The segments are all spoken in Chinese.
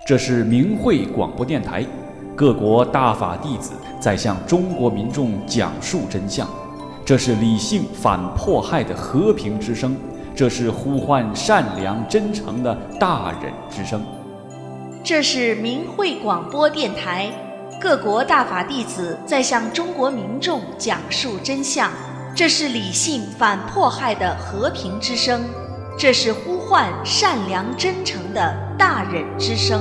这是明慧广播电台，各国大法弟子在向中国民众讲述真相。这是理性反迫害的和平之声，这是呼唤善良真诚的大忍之声。 这是明慧广播电台，各国大法弟子在向中国民众讲述真相。这是理性反迫害的和平之声，这是呼唤善良真诚的大忍之声。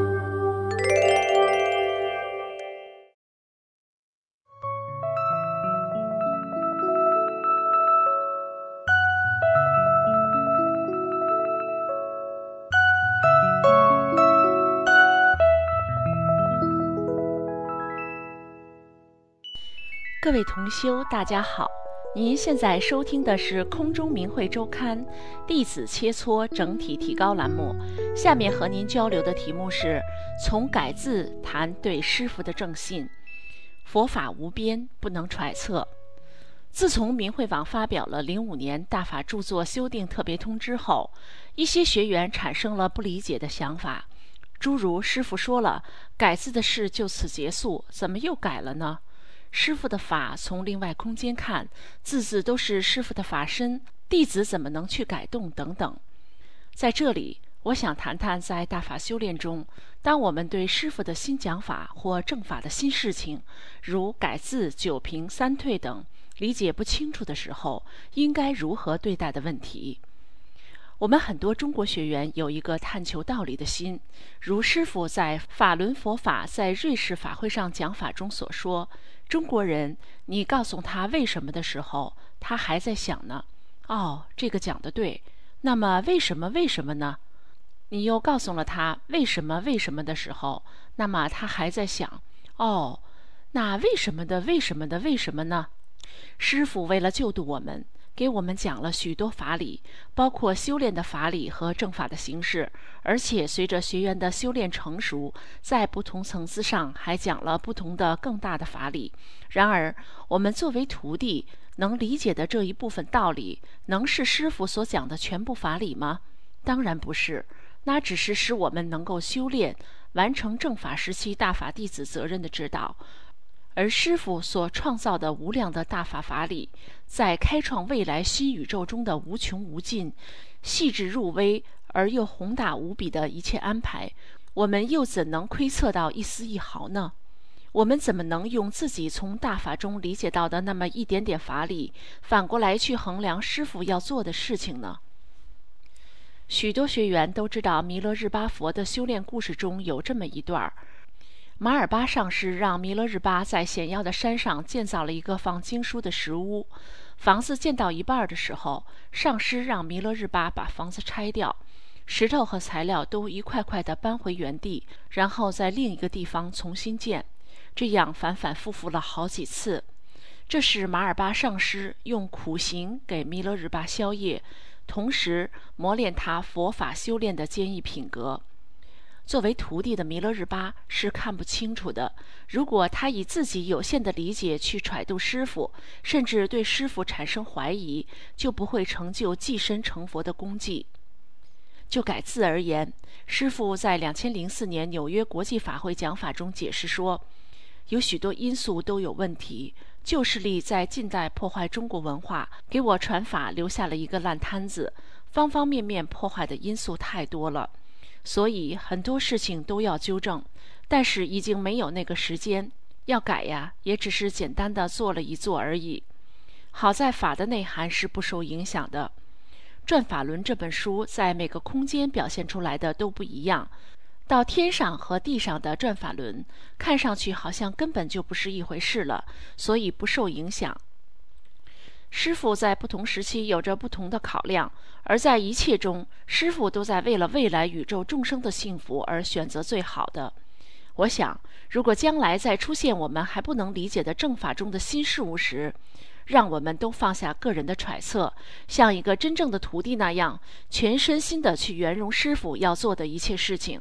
各位同修，大家好，您现在收听的是空中明慧周刊弟子切磋整体提高栏目。下面和您交流的题目是从改字谈对师父的正信。佛法无边，不能揣测。自从明慧网发表了05年大法著作修订特别通知后，一些学员产生了不理解的想法，诸如师父说了改字的事就此结束，怎么又改了呢？师父的法从另外空间看，字字都是师父的法身，弟子怎么能去改动等等。在这里我想谈谈在大法修炼中，当我们对师父的新讲法或正法的新事情，如改字、九平、三退等理解不清楚的时候，应该如何对待的问题。我们很多中国学员有一个探求道理的心，如师父在法轮佛法在瑞士法会上讲法中所说，中国人你告诉他为什么的时候，他还在想呢，哦，这个讲得对，那么为什么呢？你又告诉了他为什么的时候，那么他还在想，哦，那为什么呢？师父为了救度我们，给我们讲了许多法理，包括修炼的法理和正法的形式，而且随着学员的修炼成熟，在不同层次上还讲了不同的更大的法理。然而我们作为徒弟能理解的这一部分道理，能是师父所讲的全部法理吗？当然不是，那只是使我们能够修炼完成正法时期大法弟子责任的指导。而师父所创造的无量的大法法理，在开创未来新宇宙中的无穷无尽、细致入微而又宏大无比的一切安排，我们又怎能窥测到一丝一毫呢？我们怎么能用自己从大法中理解到的那么一点点法理，反过来去衡量师父要做的事情呢？许多学员都知道弥勒日巴佛的修炼故事中有这么一段儿。马尔巴上师让弥勒日巴在险要的山上建造了一个放经书的石屋，房子建到一半的时候，上师让弥勒日巴把房子拆掉，石头和材料都一块块地搬回原地，然后在另一个地方重新建，这样反反复复了好几次。这是马尔巴上师用苦行给弥勒日巴消业，同时磨练他佛法修炼的坚毅品格。作为徒弟的弥勒日巴是看不清楚的，如果他以自己有限的理解去揣度师父，甚至对师父产生怀疑，就不会成就寄身成佛的功绩。就改字而言，师父在2004年纽约国际法会讲法中解释说，有许多因素都有问题，旧势力在近代破坏中国文化，给我传法留下了一个烂摊子，方方面面破坏的因素太多了，所以很多事情都要纠正，但是已经没有那个时间，要改呀，也只是简单的做了一做而已。好在法的内涵是不受影响的。《转法轮》这本书在每个空间表现出来的都不一样，到天上和地上的转法轮看上去好像根本就不是一回事了，所以不受影响。师父在不同时期有着不同的考量，而在一切中，师父都在为了未来宇宙众生的幸福而选择最好的。我想，如果将来再出现我们还不能理解的正法中的新事物时，让我们都放下个人的揣测，像一个真正的徒弟那样，全身心地去圆融师父要做的一切事情。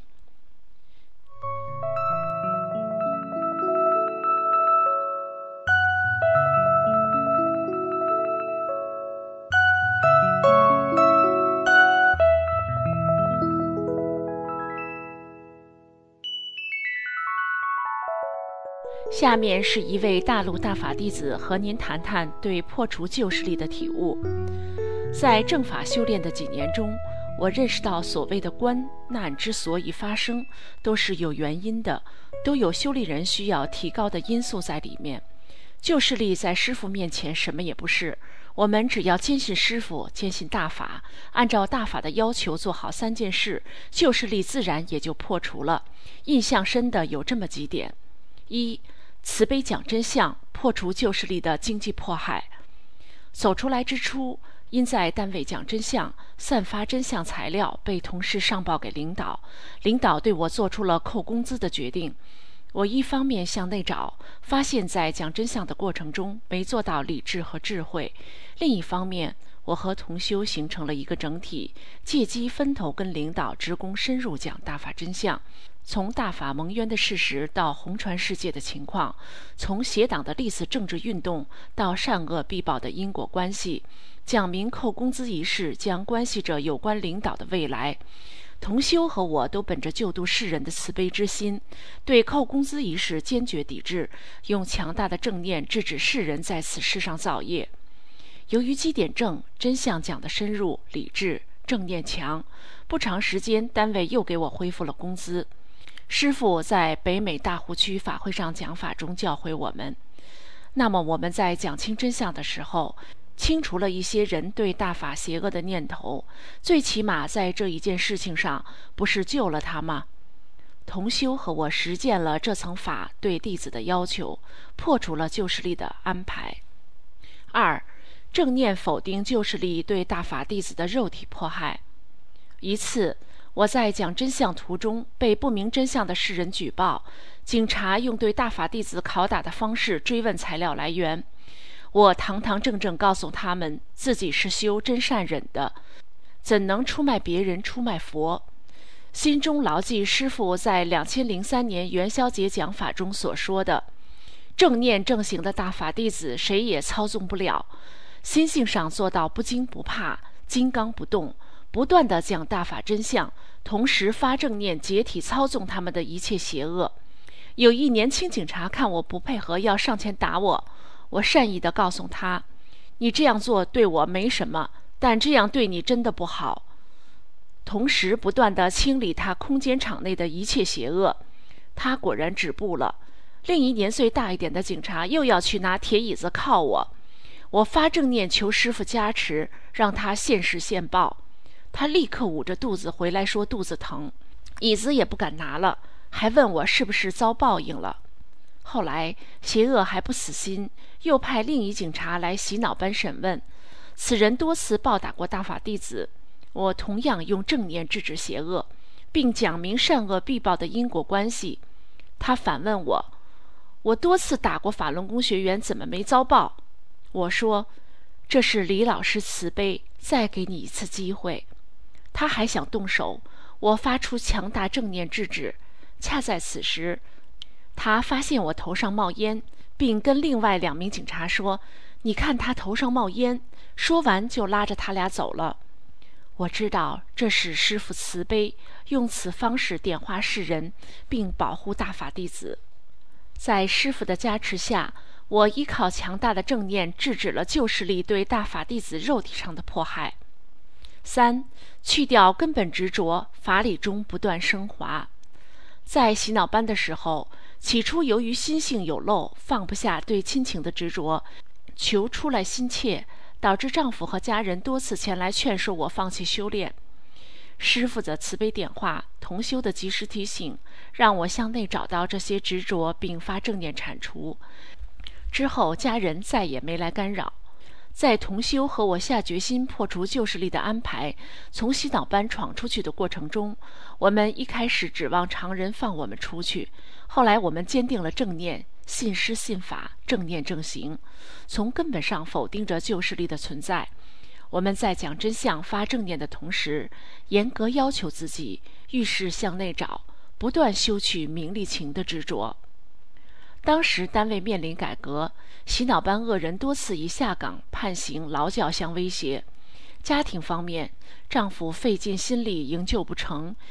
下面是一位大陆大法弟子和您谈谈对破除旧势力的体悟。在正法修炼的几年中，我认识到所谓的关难之所以发生，都是有原因的，都有修炼人需要提高的因素在里面。旧势力在师父面前什么也不是，我们只要坚信师父，坚信大法，按照大法的要求做好3件事，旧势力自然也就破除了。印象深的有这么几点：一、慈悲讲真相，破除旧势力的经济迫害。走出来之初，因在单位讲真相，散发真相材料，被同事上报给领导，领导对我做出了扣工资的决定。我一方面向内找，发现在讲真相的过程中没做到理智和智慧；另一方面，我和同修形成了一个整体，借机分头跟领导职工深入讲大法真相，从大法蒙冤的事实到红传世界的情况，从邪党的历次政治运动到善恶必报的因果关系，讲明扣工资一事将关系着有关领导的未来。同修和我都本着救度世人的慈悲之心，对扣工资一事坚决抵制，用强大的正念制止世人在此世上造业。由于基点正，真相讲得深入、理智、正念强，不长时间单位又给我恢复了工资。师父在北美大湖区法会上讲法中教诲我们，那么我们在讲清真相的时候，清除了一些人对大法邪恶的念头，最起码在这一件事情上不是救了他吗？同修和我实践了这层法对弟子的要求，破除了旧势力的安排。二、正念否定旧势力对大法弟子的肉体迫害。一次，我在讲真相途中被不明真相的世人举报，警察用对大法弟子拷打的方式追问材料来源。我堂堂正正告诉他们自己是修真善忍的，怎能出卖别人、出卖佛？心中牢记师父在2003年元宵节讲法中所说的：正念正行的大法弟子谁也操纵不了，心性上做到不惊不怕、金刚不动，不断地讲大法真相，同时发正念解体操纵他们的一切邪恶。有一年轻警察看我不配合，要上前打我，我善意地告诉他：你这样做对我没什么，但这样对你真的不好。同时不断地清理他空间场内的一切邪恶。他果然止步了。另一年岁大一点的警察又要去拿铁椅子铐我，我发正念求师父加持，让他现世现报。他立刻捂着肚子回来说肚子疼，椅子也不敢拿了，还问我是不是遭报应了。后来邪恶还不死心，又派另一警察来洗脑班审问，此人多次暴打过大法弟子。我同样用正念制止邪恶，并讲明善恶必报的因果关系。他反问我多次打过法轮功学员，怎么没遭报？我说，这是李老师慈悲，再给你一次机会。他还想动手，我发出强大正念制止。恰在此时，他发现我头上冒烟，并跟另外2名警察说：你看他头上冒烟。说完就拉着他俩走了。我知道这是师父慈悲，用此方式点化世人，并保护大法弟子。在师父的加持下，我依靠强大的正念制止了旧势力对大法弟子肉体上的迫害。3. 去掉根本执着，法理中不断升华。在洗脑班的时候，起初由于心性有漏，放不下对亲情的执着，求出来心切，导致丈夫和家人多次前来劝说我放弃修炼。师父的慈悲点化，同修的及时提醒，让我向内找到这些执着，并发正念铲除。之后家人再也没来干扰。在同修和我下决心破除旧势力的安排，从洗脑班闯出去的过程中，我们一开始指望常人放我们出去，后来我们坚定了正念，信师信法，正念正行，从根本上否定着旧势力的存在。我们在讲真相发正念的同时，严格要求自己遇事向内找，不断修去名利情的执着。当时单位面临改革，洗脑班恶人多次以下岗、判刑、劳教相威胁。家庭方面，丈夫费尽心力营救不成，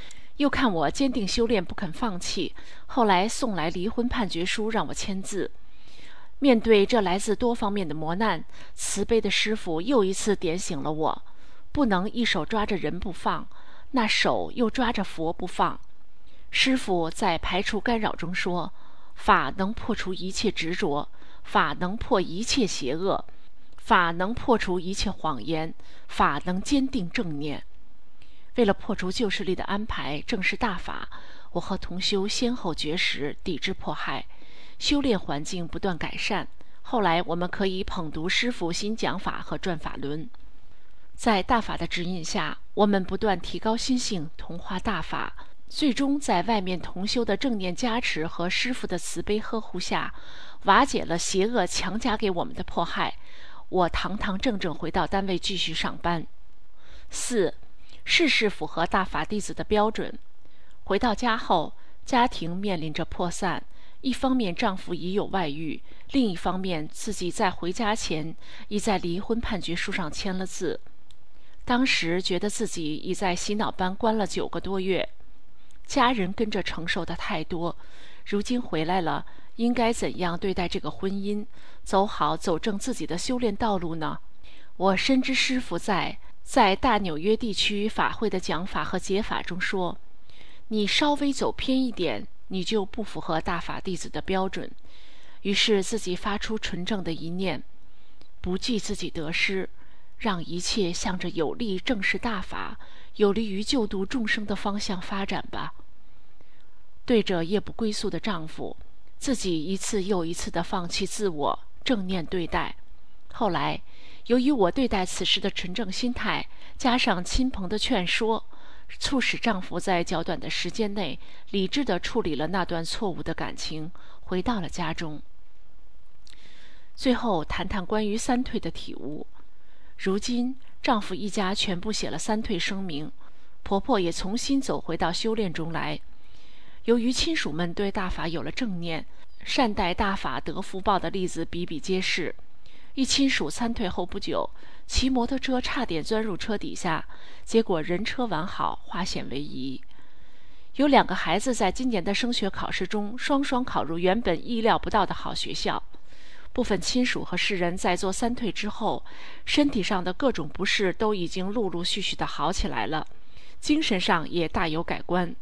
又看我坚定修炼不肯放弃，后来送来离婚判决书让我签字。面对这来自多方面的磨难，慈悲的师父又一次点醒了我，不能一手抓着人不放，那手又抓着佛不放。师父在排除干扰中说，法能破除一切执着，法能破一切邪恶，法能破除一切谎言，法能坚定正念。为了破除旧势力的安排，正视大法，我和同修先后绝食，抵制迫害，修炼环境不断改善。后来我们可以捧读师父新讲法和转法轮。在大法的指引下，我们不断提高心性，同化大法，最终在外面同修的正念加持和师父的慈悲呵护下，瓦解了邪恶强加给我们的迫害。我堂堂正正回到单位继续上班。4. 事事符合大法弟子的标准。回到家后，家庭面临着破散，一方面丈夫已有外遇，另一方面自己在回家前已在离婚判决书上签了字。当时觉得自己已在洗脑班关了9个多月，家人跟着承受的太多，如今回来了，应该怎样对待这个婚姻，走好走正自己的修炼道路呢？我深知师父在大纽约地区法会的讲法和解法中说，你稍微走偏一点，你就不符合大法弟子的标准。于是自己发出纯正的一念，不计自己得失，让一切向着有利正视大法，有利于救度众生的方向发展吧。对着夜不归宿的丈夫，自己一次又一次地放弃自我，正念对待。后来由于我对待此事的纯正心态，加上亲朋的劝说，促使丈夫在较短的时间内理智地处理了那段错误的感情，回到了家中。最后谈谈关于三退的体悟。如今丈夫一家全部写了三退声明，婆婆也重新走回到修炼中来。由于亲属们对大法有了正念，善待大法得福报的例子比比皆是。一亲属参退后不久，骑摩托车差点钻入车底下，结果人车完好，化险为夷。有2个孩子在今年的升学考试中双双考入原本意料不到的好学校。部分亲属和世人在做三退之后，身体上的各种不适都已经陆陆续续的好起来了，精神上也大有改观。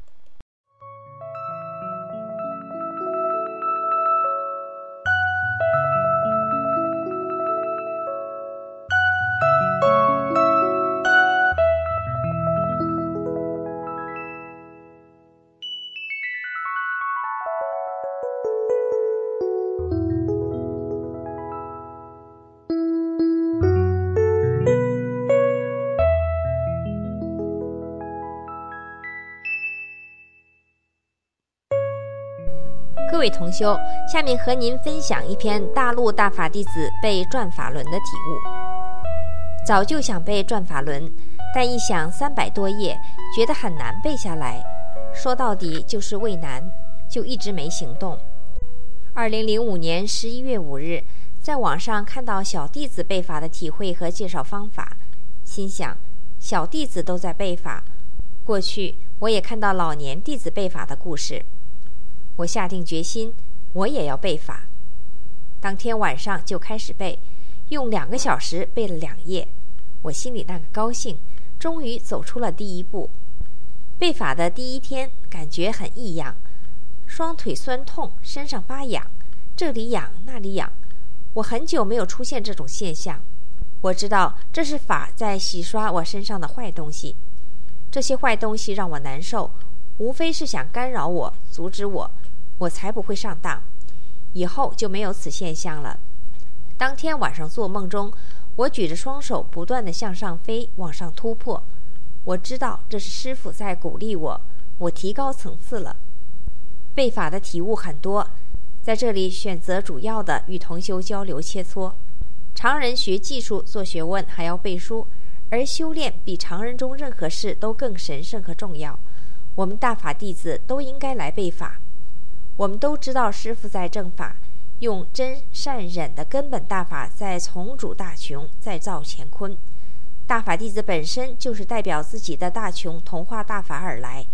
各位同修，下面和您分享一篇大陆大法弟子背转法轮的体悟。早就想背转法轮，但一想300多页，觉得很难背下来，说到底就是畏难，就一直没行动。2005年11月5日，在网上看到小弟子背法的体会和介绍方法，心想小弟子都在背法，过去我也看到老年弟子背法的故事，我下定决心，我也要背法。当天晚上就开始背，用2个小时背了2页。我心里那个高兴，终于走出了第一步。背法的第1天，感觉很异样，双腿酸痛，身上发痒，这里痒那里痒。我很久没有出现这种现象，我知道这是法在洗刷我身上的坏东西。这些坏东西让我难受，无非是想干扰我，阻止我，我才不会上当。以后就没有此现象了。当天晚上做梦中，我举着双手不断地向上飞，往上突破。我知道这是师父在鼓励我，我提高层次了。背法的体悟很多，在这里选择主要的与同修交流切磋。常人学技术做学问还要背书，而修炼比常人中任何事都更神圣和重要。我们大法弟子都应该来背法。我们都知道师父在正法，用真善忍的根本大法在从主大穷，再造乾坤。大法弟子本身就是代表自己的大穷同化大法而来，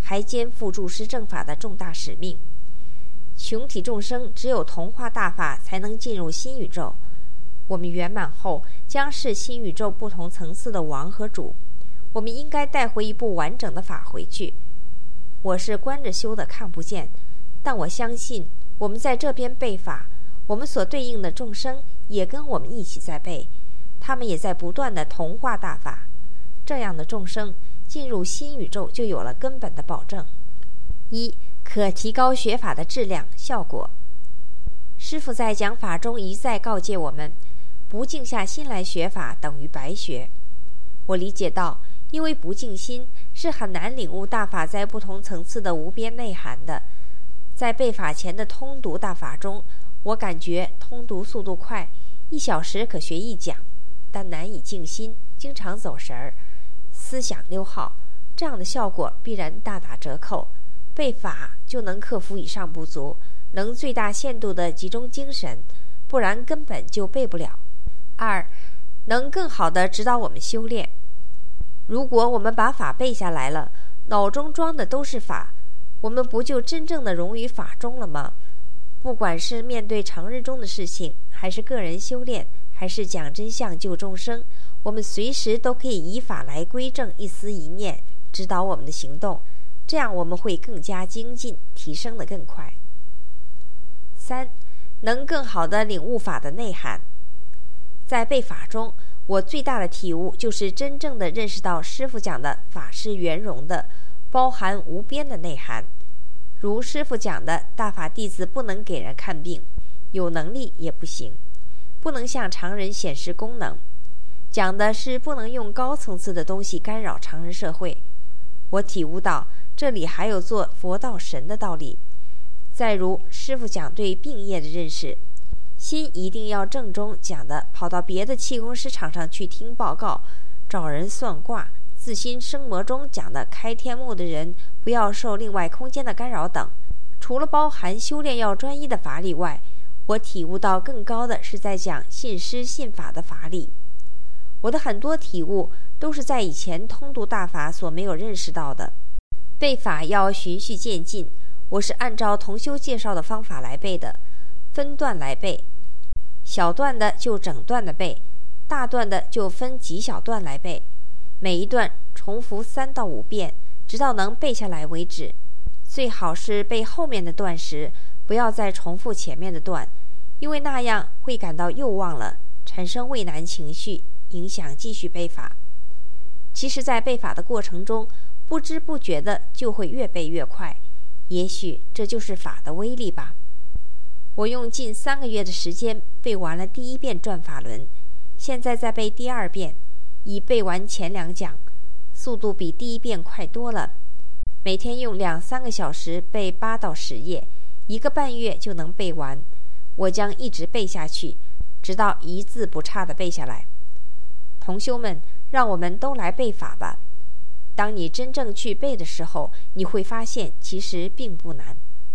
还肩负注释正法的重大使命。穷体众生只有同化大法才能进入新宇宙。我们圆满后将是新宇宙不同层次的王和主，我们应该带回一部完整的法回去。我是观着修的，看不见，但我相信我们在这边背法，我们所对应的众生也跟我们一起在背，他们也在不断的同化大法。这样的众生进入新宇宙就有了根本的保证。一，可提高学法的质量效果。师父在讲法中一再告诫我们，不静下心来学法等于白学。我理解到，因为不静心是很难领悟大法在不同层次的无边内涵的。在背法前的通读大法中，我感觉通读速度快，1小时可学一讲，但难以静心，经常走神儿，思想溜号，这样的效果必然大打折扣。背法就能克服以上不足，能最大限度地集中精神，不然根本就背不了。2，能更好地指导我们修炼。如果我们把法背下来了，脑中装的都是法，我们不就真正的融于法中了吗？不管是面对常日中的事情，还是个人修炼，还是讲真相救众生，我们随时都可以以法来归正一思一念，指导我们的行动，这样我们会更加精进，提升得更快。3，能更好地领悟法的内涵。在背法中，我最大的体悟就是真正地认识到师父讲的法是圆融的，包含无边的内涵。如师父讲的，大法弟子不能给人看病，有能力也不行，不能向常人显示功能，讲的是不能用高层次的东西干扰常人社会。我体悟到这里还有做佛道神的道理。再如师父讲对病业的认识，心一定要正中讲的跑到别的气功师场上去听报告，找人算卦，自心生魔中讲的开天目的人不要受另外空间的干扰等。除了包含修炼要专一的法理外，我体悟到更高的是在讲信师信法的法理。我的很多体悟都是在以前通读大法所没有认识到的。背法要循序渐进，我是按照同修介绍的方法来背的，分段来背，小段的就整段的背，大段的就分几小段来背，每一段重复3到5遍，直到能背下来为止。最好是背后面的段时，不要再重复前面的段，因为那样会感到又忘了，产生畏难情绪，影响继续背法。其实在背法的过程中，不知不觉的就会越背越快，也许这就是法的威力吧。我用近3个月的时间背完了第1遍转法轮，现在在背第2遍，已背完前2讲，速度比第1遍快多了。每天用2-3个小时背8到10页，1个半月就能背完。我将一直背下去，直到一字不差地背下来。同修们，让我们都来背法吧。当你真正去背的时候，你会发现其实并不难。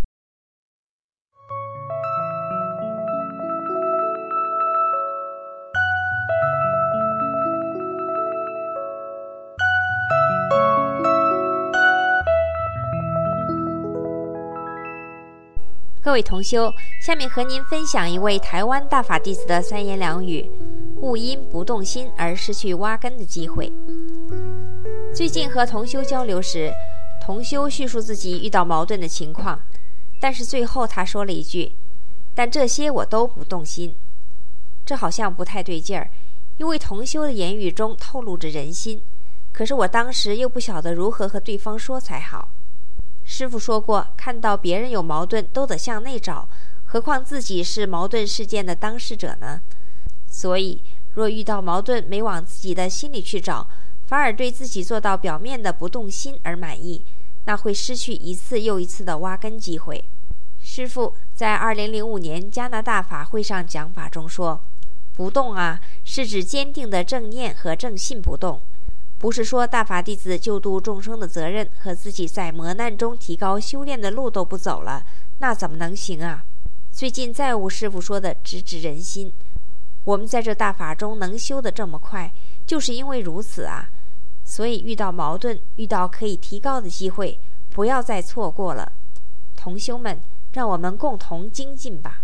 各位同修，下面和您分享一位台湾大法弟子的3言2语：勿因不动心而失去挖根的机会。最近和同修交流时，同修叙述自己遇到矛盾的情况，但是最后他说了一句：但这些我都不动心。这好像不太对劲儿，因为同修的言语中透露着人心，可是我当时又不晓得如何和对方说才好。师父说过，看到别人有矛盾都得向内找，何况自己是矛盾事件的当事者呢？所以若遇到矛盾没往自己的心里去找，反而对自己做到表面的不动心而满意，那会失去一次又一次的挖根机会。师父在2005年加拿大法会上讲法中说，不动啊，是指坚定的正念和正信不动，不是说大法弟子救度众生的责任和自己在磨难中提高修炼的路都不走了，那怎么能行啊？最近再无师父说的直指人心。我们在这大法中能修得这么快，就是因为如此啊。所以遇到矛盾，遇到可以提高的机会， 不要再错过了。同修们，让我们共同精进吧。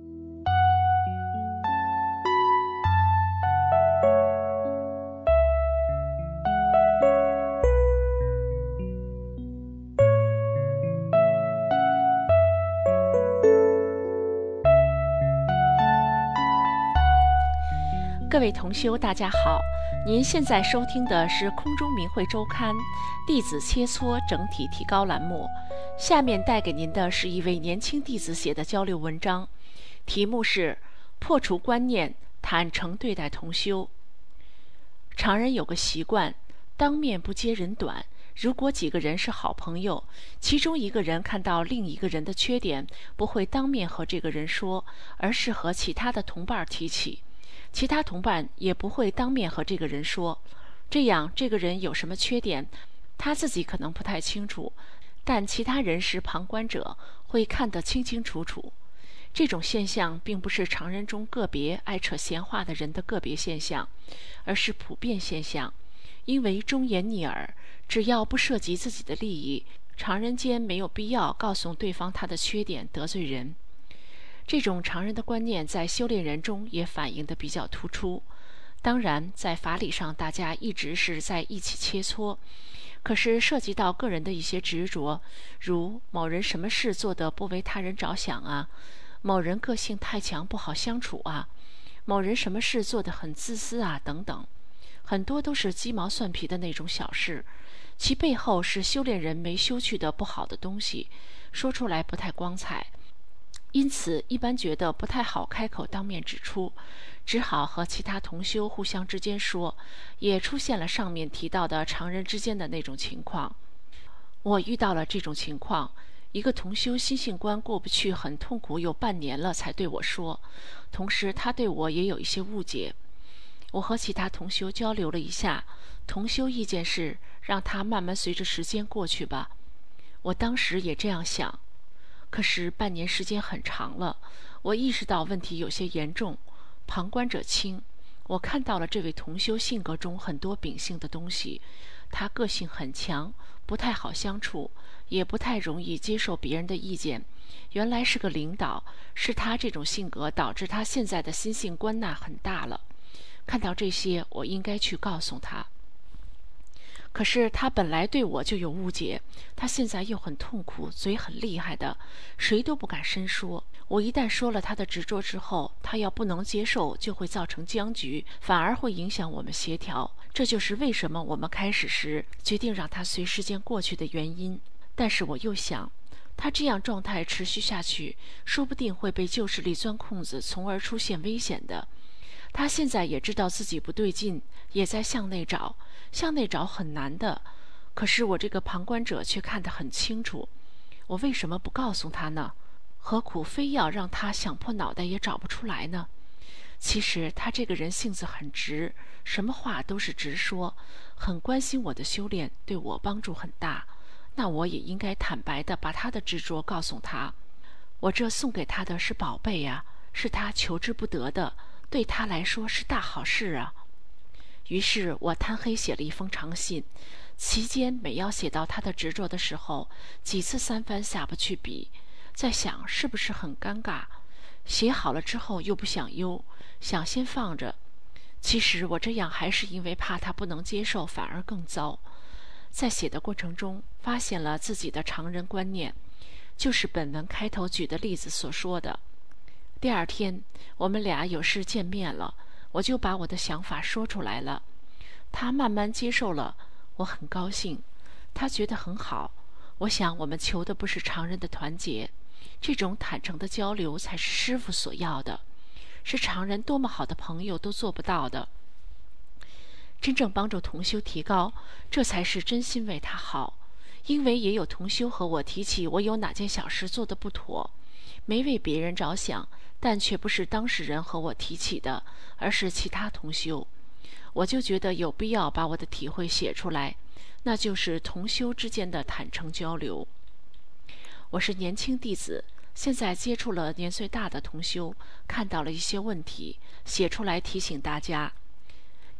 各位同修大家好，您现在收听的是空中明慧周刊弟子切磋整体提高栏目，下面带给您的是一位年轻弟子写的交流文章，题目是破除观念，坦诚对待同修。常人有个习惯，当面不揭人短。如果几个人是好朋友，其中一个人看到另一个人的缺点，不会当面和这个人说，而是和其他的同伴提起，其他同伴也不会当面和这个人说。这样这个人有什么缺点，他自己可能不太清楚，但其他人是旁观者，会看得清清楚楚。这种现象并不是常人中个别爱扯闲话的人的个别现象，而是普遍现象。因为忠言逆耳，只要不涉及自己的利益，常人间没有必要告诉对方他的缺点，得罪人。这种常人的观念在修炼人中也反映得比较突出。当然在法理上大家一直是在一起切磋，可是涉及到个人的一些执着，如某人什么事做得不为他人着想啊，某人个性太强不好相处啊，某人什么事做得很自私啊等等，很多都是鸡毛蒜皮的那种小事，其背后是修炼人没修去的不好的东西，说出来不太光彩。因此一般觉得不太好开口当面指出，只好和其他同修互相之间说，也出现了上面提到的常人之间的那种情况。我遇到了这种情况，一个同修心性关过不去，很痛苦，有半年了才对我说，同时他对我也有一些误解。我和其他同修交流了一下，同修意见是让他慢慢随着时间过去吧。我当时也这样想，可是半年时间很长了，我意识到问题有些严重，旁观者清。我看到了这位同修性格中很多秉性的东西，他个性很强，不太好相处，也不太容易接受别人的意见。原来是个领导，是他这种性格导致他现在的心性关纳很大了。看到这些，我应该去告诉他。可是他本来对我就有误解，他现在又很痛苦，嘴很厉害的，谁都不敢深说。我一旦说了他的执着之后，他要不能接受，就会造成僵局，反而会影响我们协调。这就是为什么我们开始时决定让他随时间过去的原因。但是我又想，他这样状态持续下去，说不定会被旧势力钻空子，从而出现危险的。他现在也知道自己不对劲，也在向内找，向内找很难的。可是我这个旁观者却看得很清楚，我为什么不告诉他呢？何苦非要让他想破脑袋也找不出来呢？其实他这个人性子很直，什么话都是直说，很关心我的修炼，对我帮助很大。那我也应该坦白地把他的执着告诉他。我这送给他的是宝贝啊，是他求之不得的，对他来说是大好事啊。于是我贪黑写了一封长信，期间每要写到他的执着的时候，几次三番下不去笔，在想是不是很尴尬，写好了之后又不想邮，想先放着。其实我这样还是因为怕他不能接受，反而更糟。在写的过程中发现了自己的常人观念，就是本文开头举的例子所说的。第二天我们俩有事见面了，我就把我的想法说出来了，他慢慢接受了，我很高兴，他觉得很好。我想我们求的不是常人的团结，这种坦诚的交流才是师父所要的，是常人多么好的朋友都做不到的。真正帮助同修提高，这才是真心为他好。因为也有同修和我提起我有哪件小事做得不妥，没为别人着想，但却不是当事人和我提起的，而是其他同修。我就觉得有必要把我的体会写出来，那就是同修之间的坦诚交流。我是年轻弟子，现在接触了年岁大的同修，看到了一些问题，写出来提醒大家。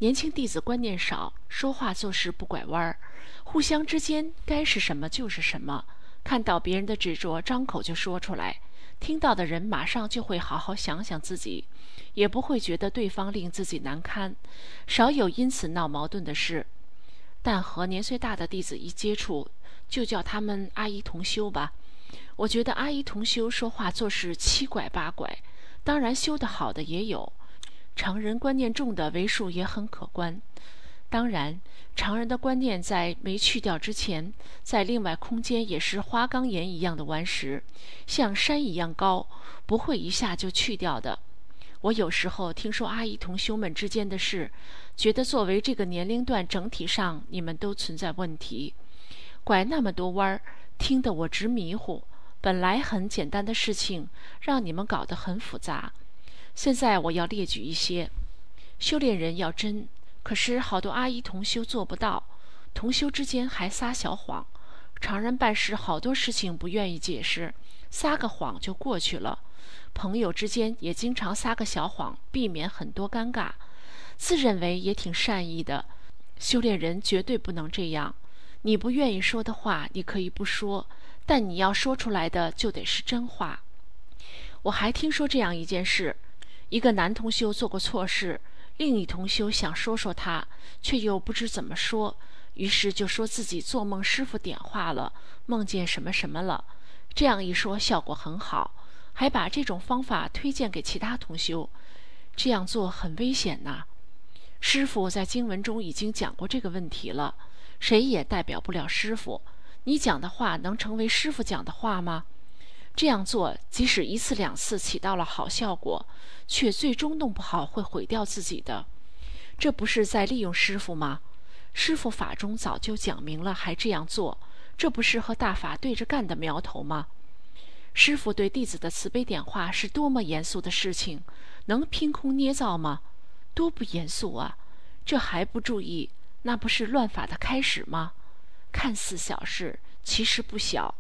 年轻弟子观念少，说话做事不拐弯儿，互相之间该是什么就是什么，看到别人的执着，张口就说出来，听到的人马上就会好好想想自己，也不会觉得对方令自己难堪，少有因此闹矛盾的事。但和年岁大的弟子一接触，就叫他们阿姨同修吧。我觉得阿姨同修说话做事七拐八拐，当然修得好的也有，常人观念重的为数也很可观。当然，常人的观念在没去掉之前，在另外空间也是花岗岩一样的顽石，像山一样高，不会一下就去掉的。我有时候听说阿姨同修们之间的事，觉得作为这个年龄段整体上你们都存在问题，拐那么多弯儿，听得我直迷糊。本来很简单的事情，让你们搞得很复杂。现在我要列举一些。修炼人要真，可是好多阿姨同修做不到，同修之间还撒小谎。常人办事好多事情不愿意解释，撒个谎就过去了。朋友之间也经常撒个小谎，避免很多尴尬，自认为也挺善意的。修炼人绝对不能这样，你不愿意说的话你可以不说，但你要说出来的就得是真话。我还听说这样一件事，一个男同修做过错事，另一同修想说说他，却又不知怎么说，于是就说自己做梦师父点化了，梦见什么什么了。这样一说效果很好，还把这种方法推荐给其他同修。这样做很危险呐。师父在经文中已经讲过这个问题了，谁也代表不了师父，你讲的话能成为师父讲的话吗？这样做即使一次两次起到了好效果，却最终弄不好会毁掉自己的。这不是在利用师父吗？师父法中早就讲明了，还这样做，这不是和大法对着干的苗头吗？师父对弟子的慈悲点化是多么严肃的事情，能凭空捏造吗？多不严肃啊！这还不注意，那不是乱法的开始吗？看似小事，其实不小。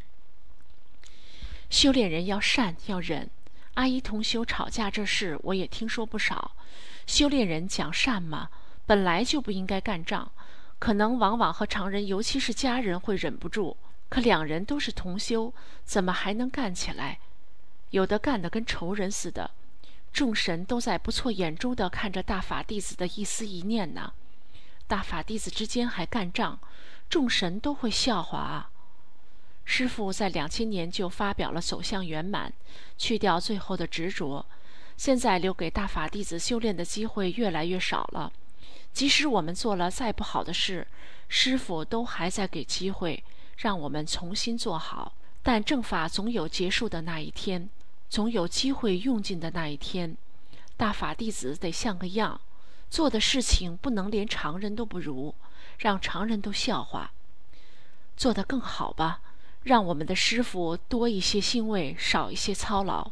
修炼人要善要忍，阿姨同修吵架这事我也听说不少。修炼人讲善嘛，本来就不应该干仗，可能往往和常人尤其是家人会忍不住，可两人都是同修，怎么还能干起来？有的干得跟仇人似的，众神都在不错眼珠地看着大法弟子的一思一念呢。大法弟子之间还干仗，众神都会笑话啊。师父在2000年就发表了走向圆满，去掉最后的执着，现在留给大法弟子修炼的机会越来越少了。即使我们做了再不好的事，师父都还在给机会让我们重新做好。但正法总有结束的那一天，总有机会用尽的那一天。大法弟子得像个样，做的事情不能连常人都不如，让常人都笑话。做得更好吧，让我们的师父多一些欣慰，少一些操劳。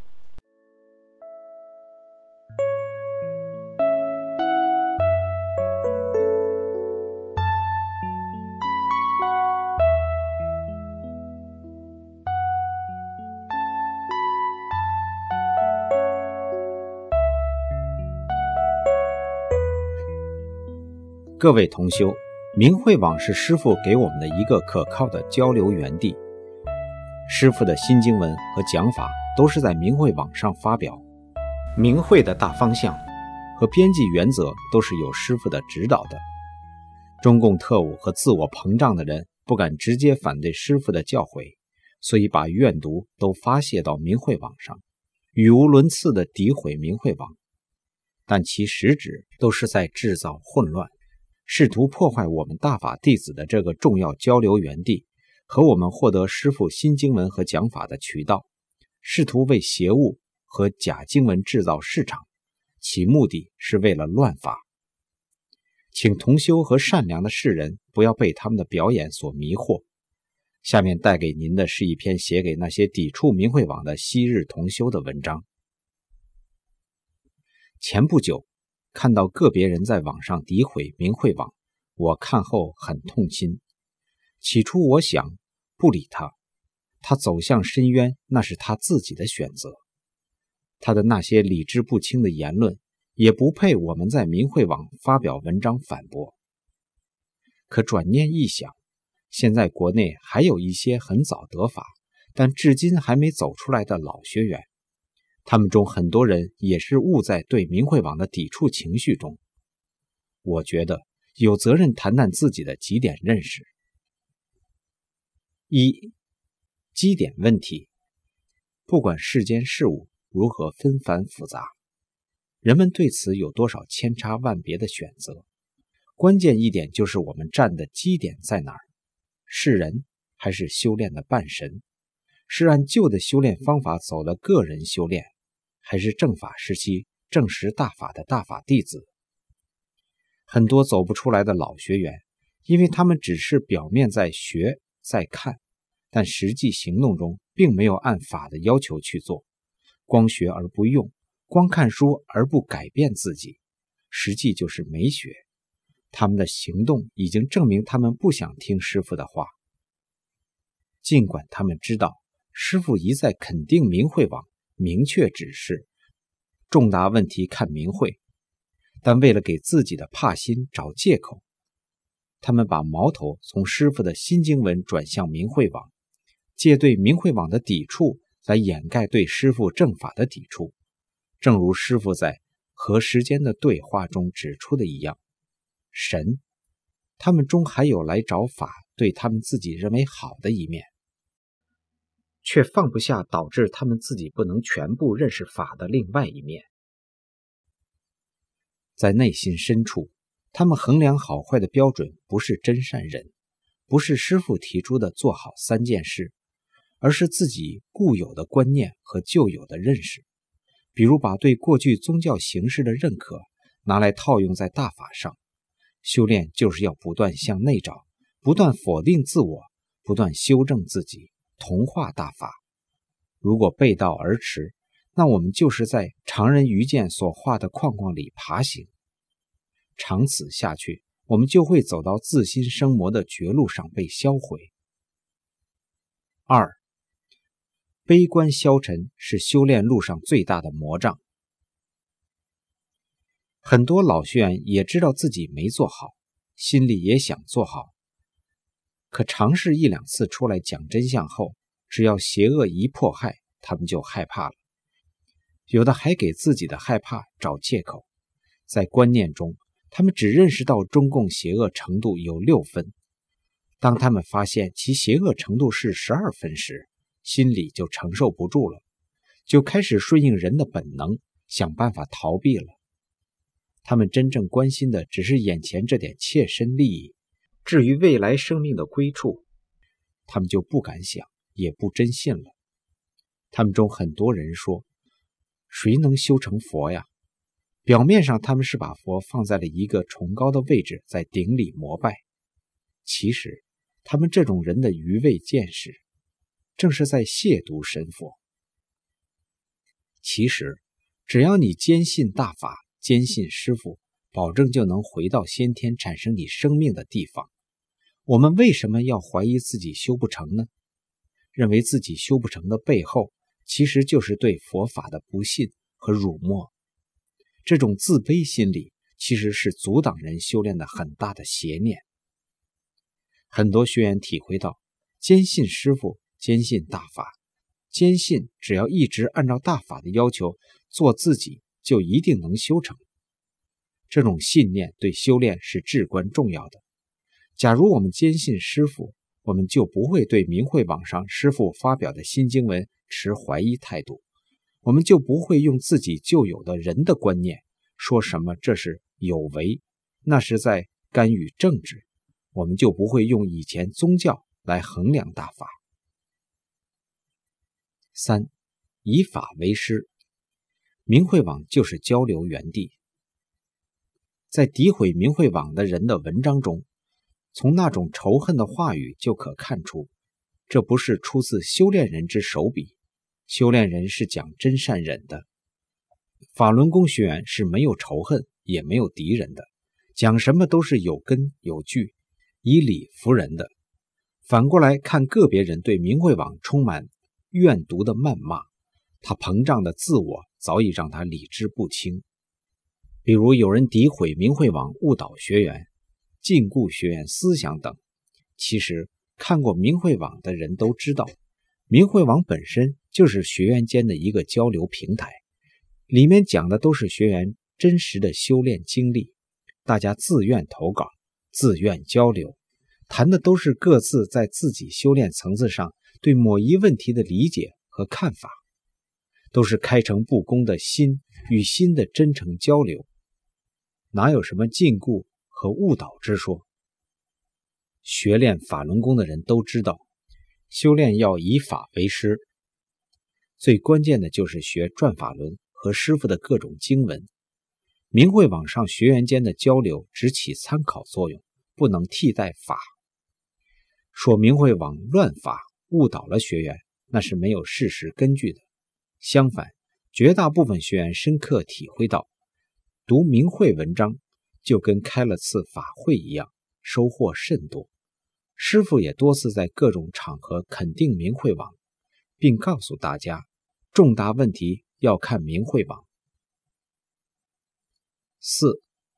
各位同修，明慧网是师父给我们的一个可靠的交流园地。师父的新经文和讲法都是在明慧网上发表，明慧的大方向和编辑原则都是有师父的指导的。中共特务和自我膨胀的人不敢直接反对师父的教诲，所以把怨毒都发泄到明慧网上，语无伦次地诋毁明慧网，但其实质都是在制造混乱，试图破坏我们大法弟子的这个重要交流园地和我们获得师父新经文和讲法的渠道，试图为邪物和假经文制造市场，其目的是为了乱法。请同修和善良的世人不要被他们的表演所迷惑。下面带给您的是一篇写给那些抵触明慧网的昔日同修的文章。前不久看到个别人在网上诋毁明慧网，我看后很痛心。起初我想不理他，他走向深渊那是他自己的选择。他的那些理智不清的言论也不配我们在明慧网发表文章反驳。可转念一想，现在国内还有一些很早得法，但至今还没走出来的老学员，他们中很多人也是误在对明慧网的抵触情绪中。我觉得有责任谈谈自己的几点认识。一、基点问题。不管世间事物如何纷繁复杂，人们对此有多少千差万别的选择，关键一点就是我们站的基点在哪儿，是人还是修炼的半神？是按旧的修炼方法走的个人修炼，还是正法时期正识大法的大法弟子？很多走不出来的老学员，因为他们只是表面在学在看，但实际行动中并没有按法的要求去做，光学而不用，光看书而不改变自己，实际就是没学。他们的行动已经证明他们不想听师父的话。尽管他们知道师父一再肯定明慧网，明确指示重大问题看明慧，但为了给自己的怕心找借口，他们把矛头从师父的新经文转向明慧网，借对明慧网的抵触来掩盖对师父正法的抵触。正如师父在和时间的对话中指出的一样，神，他们中还有来找法对他们自己认为好的一面，却放不下导致他们自己不能全部认识法的另外一面。在内心深处，他们衡量好坏的标准不是真善忍，不是师父提出的做好3件事，而是自己固有的观念和旧有的认识。比如把对过去宗教形式的认可拿来套用在大法上，修炼就是要不断向内找，不断否定自我，不断修正自己，同化大法。如果背道而驰，那我们就是在常人愚见所画的框框里爬行。长此下去，我们就会走到自心生魔的绝路上被销毁。2. 悲观消沉是修炼路上最大的魔障。很多老学员也知道自己没做好，心里也想做好，可尝试1、2次出来讲真相后，只要邪恶一迫害，他们就害怕了。有的还给自己的害怕找借口，在观念中，他们只认识到中共邪恶程度有6分，当他们发现其邪恶程度是12分时，心里就承受不住了，就开始顺应人的本能，想办法逃避了。他们真正关心的只是眼前这点切身利益，至于未来生命的归处，他们就不敢想，也不真信了。他们中很多人说，谁能修成佛呀？表面上他们是把佛放在了一个崇高的位置，在顶礼膜拜。其实他们这种人的愚昧见识，正是在亵渎神佛。其实只要你坚信大法，坚信师父，保证就能回到先天产生你生命的地方。我们为什么要怀疑自己修不成呢？认为自己修不成的背后，其实就是对佛法的不信和辱没。这种自卑心理其实是阻挡人修炼的很大的邪念。很多学员体会到，坚信师父，坚信大法，坚信只要一直按照大法的要求做自己，就一定能修成。这种信念对修炼是至关重要的。假如我们坚信师父，我们就不会对明慧网上师父发表的新经文持怀疑态度，我们就不会用自己旧有的人的观念说什么这是有为，那是在干预政治，我们就不会用以前宗教来衡量大法。3. 以法为师。明慧网就是交流园地。在诋毁明慧网的人的文章中，从那种仇恨的话语就可看出，这不是出自修炼人之手笔。修炼人是讲真善忍的，法轮功学员是没有仇恨也没有敌人的，讲什么都是有根有据，以理服人的。反过来看个别人对明慧网充满怨毒的谩骂，他膨胀的自我早已让他理智不清。 比如有人诋毁明慧网误导学员，禁锢学员思想等。其实看过明慧网的人都知道，明慧网本身就是学员间的一个交流平台，里面讲的都是学员真实的修炼经历，大家自愿投稿，自愿交流，谈的都是各自在自己修炼层次上对某一问题的理解和看法，都是开诚布公的心与心的真诚交流，哪有什么禁锢和误导之说？学练法轮功的人都知道，修炼要以法为师，最关键的就是学转法轮和师父的各种经文。明慧网上学员间的交流只起参考作用，不能替代法。说明慧网乱法误导了学员，那是没有事实根据的。相反，绝大部分学员深刻体会到，读明慧文章就跟开了次法会一样，收获甚多。师父也多次在各种场合肯定明慧网，并告诉大家，重大问题要看明慧网。4.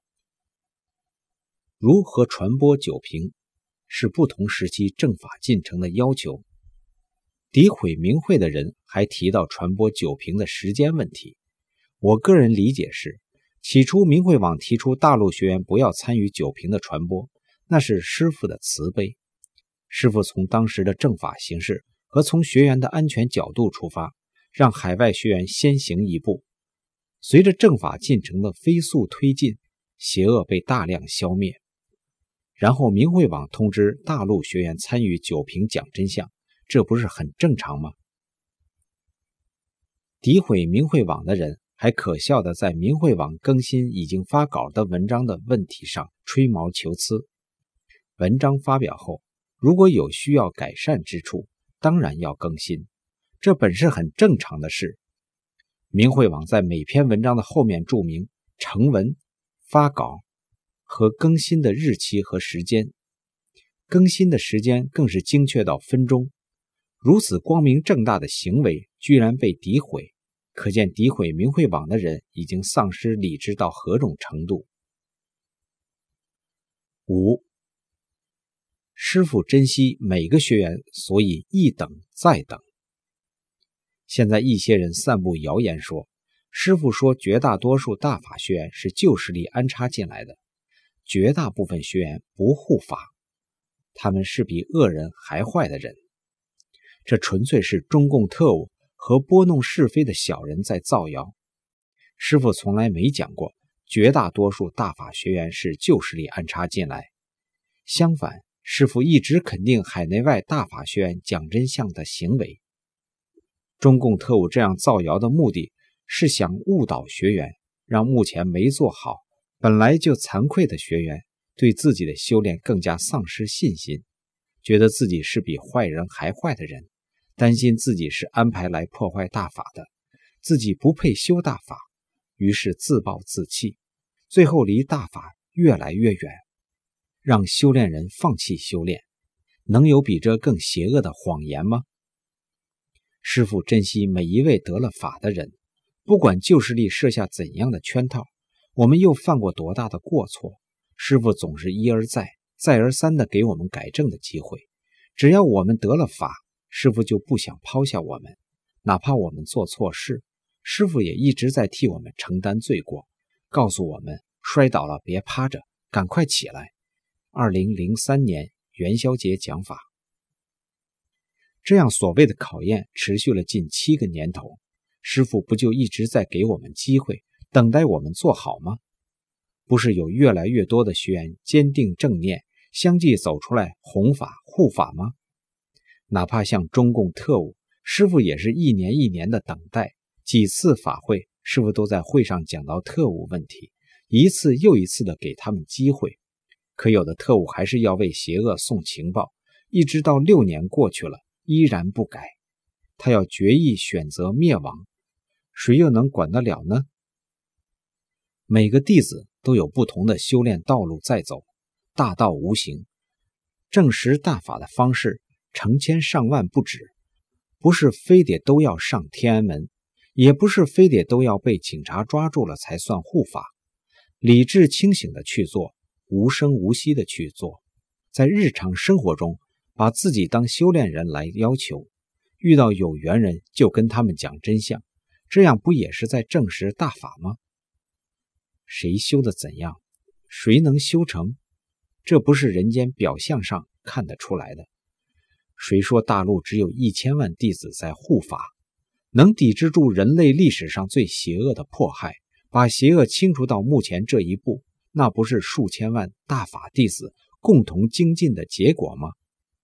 如何传播九平，是不同时期正法进程的要求。诋毁明慧的人还提到传播九平的时间问题。我个人理解是，起初明慧网提出大陆学员不要参与九平的传播，那是师父的慈悲。师父从当时的正法形势和从学员的安全角度出发，让海外学员先行一步。随着正法进程的飞速推进，邪恶被大量消灭。然后明慧网通知大陆学员参与九平讲真相，这不是很正常吗？诋毁明慧网的人还可笑地在明慧网更新已经发稿的文章的问题上吹毛求疵。文章发表后，如果有需要改善之处，当然要更新，这本是很正常的事。明慧网在每篇文章的后面注明成文、发稿和更新的日期和时间，更新的时间更是精确到分钟。如此光明正大的行为居然被诋毁，可见诋毁明慧网的人已经丧失理智到何种程度。5. 师父珍惜每个学员，所以一等再等。现在一些人散布谣言说，师父说绝大多数大法学员是旧势力安插进来的，绝大部分学员不护法，他们是比恶人还坏的人。这纯粹是中共特务和拨弄是非的小人在造谣。师父从来没讲过绝大多数大法学员是旧势力安插进来，相反，师父一直肯定海内外大法学员讲真相的行为。中共特务这样造谣的目的是想误导学员，让目前没做好本来就惭愧的学员对自己的修炼更加丧失信心，觉得自己是比坏人还坏的人，担心自己是安排来破坏大法的，自己不配修大法，于是自暴自弃，最后离大法越来越远，让修炼人放弃修炼。能有比这更邪恶的谎言吗？师父珍惜每一位得了法的人，不管旧势力设下怎样的圈套，我们又犯过多大的过错，师父总是一而再再而三地给我们改正的机会。只要我们得了法，师父就不想抛下我们，哪怕我们做错事，师父也一直在替我们承担罪过，告诉我们摔倒了别趴着，赶快起来。2003年元宵节讲法，这样所谓的考验持续了近7个年头，师父不就一直在给我们机会，等待我们做好吗？不是有越来越多的学员坚定正念，相继走出来弘法护法吗？哪怕像中共特务，师父也是一年一年的等待，几次法会，师父都在会上讲到特务问题，一次又一次的给他们机会。可有的特务还是要为邪恶送情报，一直到6年过去了，依然不改。他要决意选择灭亡，谁又能管得了呢？每个弟子都有不同的修炼道路在走，大道无形，证实大法的方式成千上万不止，不是非得都要上天安门，也不是非得都要被警察抓住了才算护法， 理智清醒的去做，无声无息的去做，在日常生活中把自己当修炼人来要求，遇到有缘人就跟他们讲真相，这样不也是在证实大法吗？谁修得怎样，谁能修成，这不是人间表象上看得出来的。谁说大陆只有1000万弟子在护法，能抵制住人类历史上最邪恶的迫害，把邪恶清除到目前这一步，那不是数千万大法弟子共同精进的结果吗？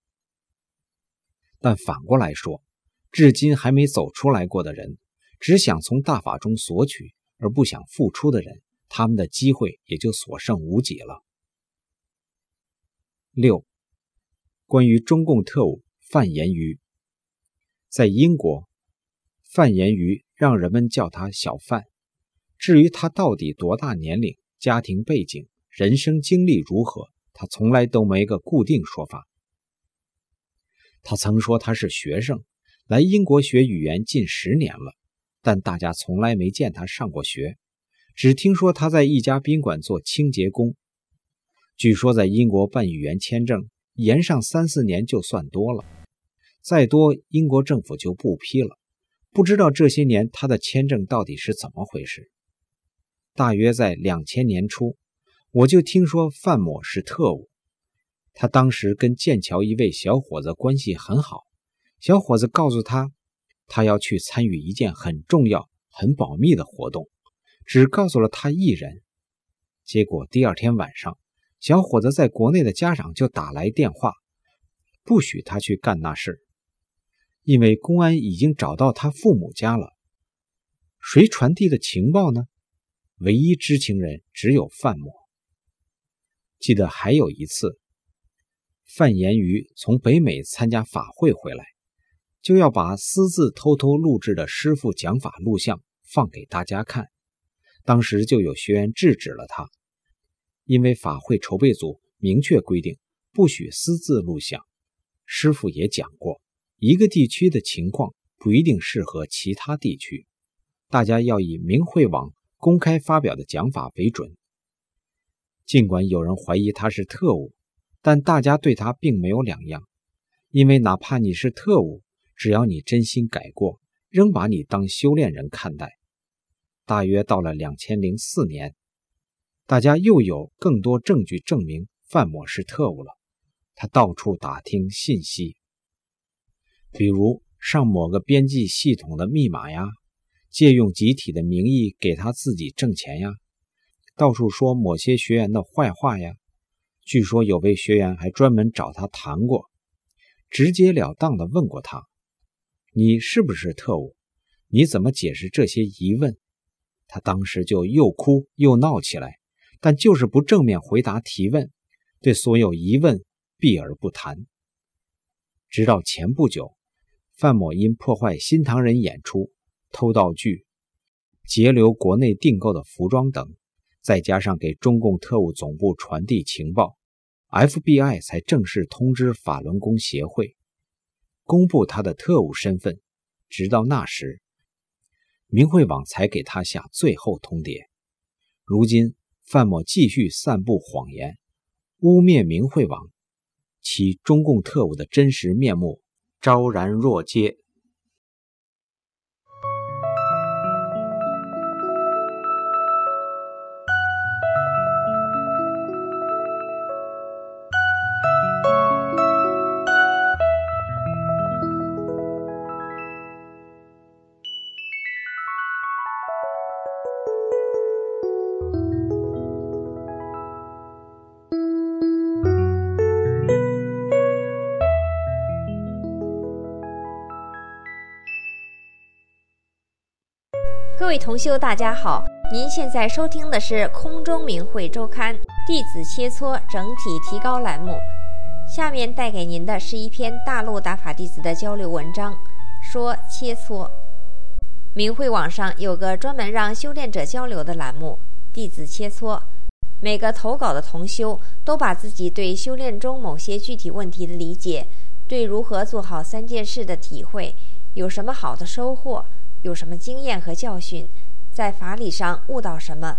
但反过来说，至今还没走出来过的人，只想从大法中索取而不想付出的人，他们的机会也就所剩无几了。6. 关于中共特务范言瑜。在英国，范言瑜让人们叫他小范，至于他到底多大年龄、家庭背景、人生经历如何，他从来都没个固定说法。他曾说他是学生，来英国学语言近10年了，但大家从来没见他上过学，只听说他在一家宾馆做清洁工。据说在英国办语言签证，延上3、4年就算多了，再多英国政府就不批了。不知道这些年他的签证到底是怎么回事。大约在2000年初，我就听说范某是特务。他当时跟剑桥一位小伙子关系很好，小伙子告诉他，他要去参与一件很重要、很保密的活动，只告诉了他一人。结果第2天晚上，小伙子在国内的家长就打来电话，不许他去干那事，因为公安已经找到他父母家了。谁传递的情报呢？唯一知情人只有范某。记得还有一次，范言瑜从北美参加法会回来，就要把私自偷偷录制的师父讲法录像放给大家看。当时就有学员制止了他，因为法会筹备组明确规定不许私自录像。师父也讲过，一个地区的情况不一定适合其他地区，大家要以明慧网公开发表的讲法为准。尽管有人怀疑他是特务，但大家对他并没有两样，因为哪怕你是特务，只要你真心改过，仍把你当修炼人看待。大约到了2004年，大家又有更多证据证明范某是特务了。他到处打听信息，比如上某个编辑系统的密码呀，借用集体的名义给他自己挣钱呀，到处说某些学员的坏话呀。据说有位学员还专门找他谈过，直截了当地问过他，你是不是特务？你怎么解释这些疑问？他当时就又哭又闹起来，但就是不正面回答提问，对所有疑问避而不谈。直到前不久，范某因破坏新唐人演出、偷道具、截留国内订购的服装等，再加上给中共特务总部传递情报， FBI 才正式通知法轮功协会，公布他的特务身份。直到那时，明慧网才给他下最后通牒。如今范某继续散布谎言，污蔑明慧网，其中共特务的真实面目昭然若揭。 各位同修大家好，您现在收听的是空中明慧周刊弟子切磋整体提高栏目，下面带给您的是一篇大陆大法弟子的交流文章，说切磋。明慧网上有个专门让修炼者交流的栏目，弟子切磋。每个投稿的同修都把自己对修炼中某些具体问题的理解，对如何做好3件事的体会，有什么好的收获，有什么经验和教训，在法理上悟到什么，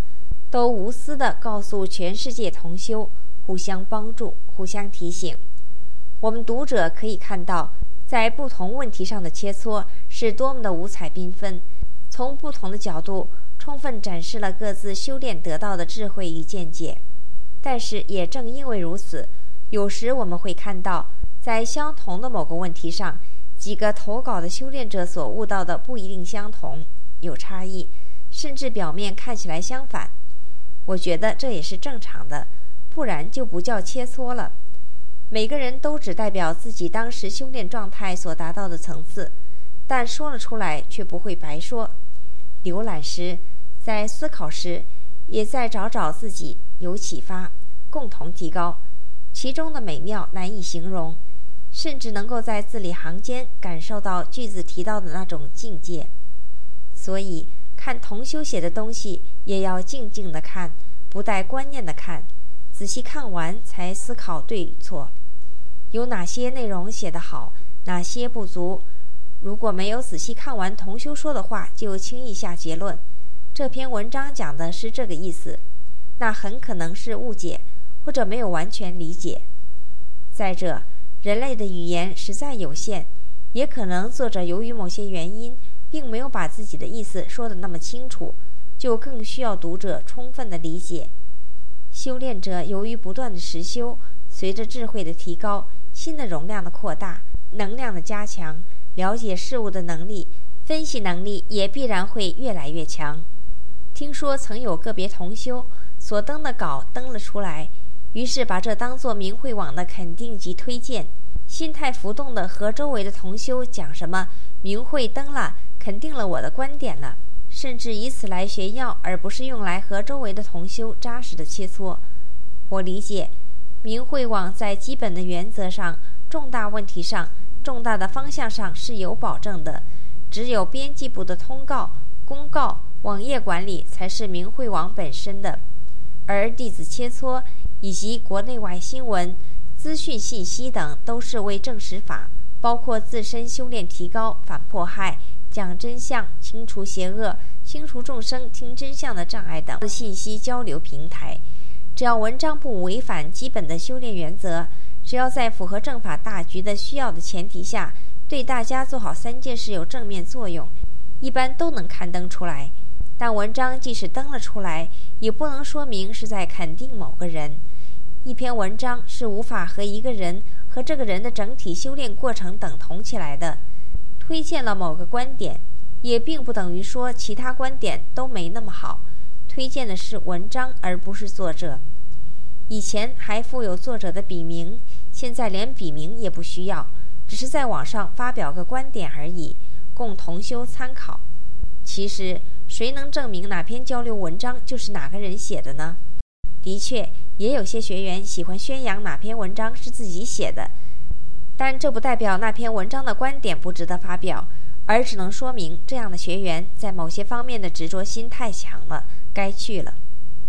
都无私地告诉全世界同修，互相帮助，互相提醒。我们读者可以看到，在不同问题上的切磋是多么的五彩缤纷，从不同的角度充分展示了各自修炼得到的智慧与见解。但是也正因为如此，有时我们会看到，在相同的某个问题上，几个投稿的修炼者所悟到的不一定相同，有差异，甚至表面看起来相反。我觉得这也是正常的，不然就不叫切磋了。每个人都只代表自己当时修炼状态所达到的层次，但说了出来却不会白说。浏览时，在思考时，也在找自己，有启发，共同提高，其中的美妙难以形容，甚至能够在字里行间感受到句子提到的那种境界。所以看同修写的东西也要静静地看，不带观念地看，仔细看完才思考对与错，有哪些内容写得好，哪些不足。如果没有仔细看完同修说的话就轻易下结论，这篇文章讲的是这个意思，那很可能是误解，或者没有完全理解。再者，人类的语言实在有限，也可能作者由于某些原因并没有把自己的意思说得那么清楚，就更需要读者充分的理解。修炼者由于不断的实修，随着智慧的提高，心的容量的扩大，能量的加强，了解事物的能力，分析能力也必然会越来越强。听说曾有个别同修所登的稿登了出来，于是把这当作明慧网的肯定及推荐，心态浮动的和周围的同修讲什么明慧登了，肯定了我的观点了，甚至以此来炫耀，而不是用来和周围的同修扎实的切磋。我理解明慧网在基本的原则上，重大问题上，重大的方向上是有保证的，只有编辑部的通告、公告、网页管理才是明慧网本身的。而弟子切磋以及国内外新闻、资讯信息等都是为证实法，包括自身修炼提高、反迫害、讲真相、清除邪恶、清除众生听真相的障碍等信息交流平台。只要文章不违反基本的修炼原则，只要在符合正法大局的需要的前提下，对大家做好3件事有正面作用，一般都能刊登出来。但文章即使登了出来，也不能说明是在肯定某个人。一篇文章是无法和一个人和这个人的整体修炼过程等同起来的。推荐了某个观点，也并不等于说其他观点都没那么好，推荐的是文章而不是作者。以前还附有作者的笔名，现在连笔名也不需要，只是在网上发表个观点而已，供同修参考。其实谁能证明哪篇交流文章就是哪个人写的呢？的确，也有些学员喜欢宣扬哪篇文章是自己写的，但这不代表那篇文章的观点不值得发表，而只能说明这样的学员在某些方面的执着心太强了，该去了。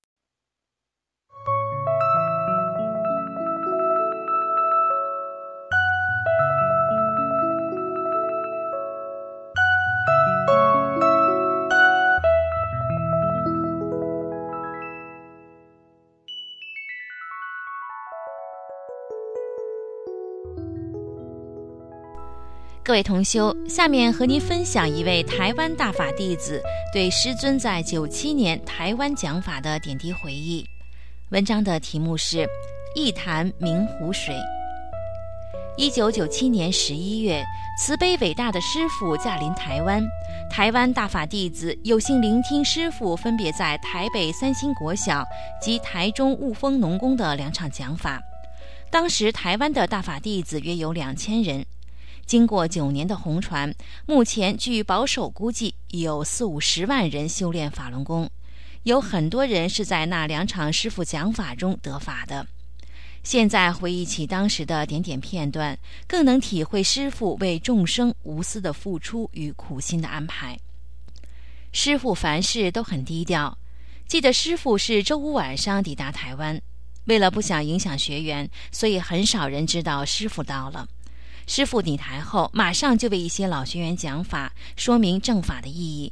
各位同修，下面和您分享一位台湾大法弟子对师尊在97年台湾讲法的点滴回忆。文章的题目是《一潭明湖水》。1997年11月，慈悲伟大的师父驾临台湾，台湾大法弟子有幸聆听师父分别在台北三星国小及台中雾峰农工的2场讲法。当时台湾的大法弟子约有2000人。经过9年的红传，目前据保守估计有40-50万人修炼法轮功，有很多人是在那2场师父讲法中得法的。现在回忆起当时的点点片段，更能体会师父为众生无私的付出与苦心的安排。师父凡事都很低调，记得师父是周5晚上抵达台湾，为了不想影响学员，所以很少人知道师父到了。师父抵台后，马上就为一些老学员讲法，说明正法的意义。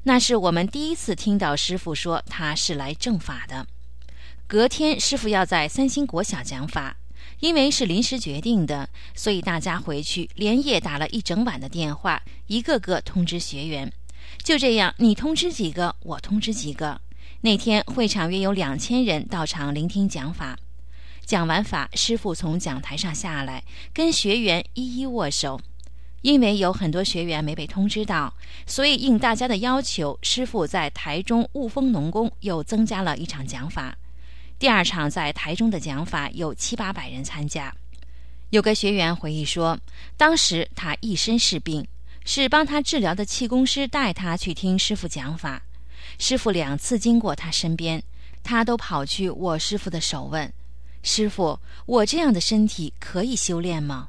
那是我们第一次听到师父说他是来正法的。隔天师父要在三星国小讲法，因为是临时决定的，所以大家回去连夜打了一整晚的电话，一个个通知学员。就这样，你通知几个，我通知几个。那天会场约有2000人到场聆听讲法。讲完法，师父从讲台上下来，跟学员一一握手。因为有很多学员没被通知到，所以应大家的要求，师父在台中雾峰农工又增加了一场讲法。第二场在台中的讲法有700-800人参加。有个学员回忆说，当时他一身是病，是帮他治疗的气功师带他去听师父讲法。师父2次经过他身边，他都跑去握师父的手问，师父，我这样的身体可以修炼吗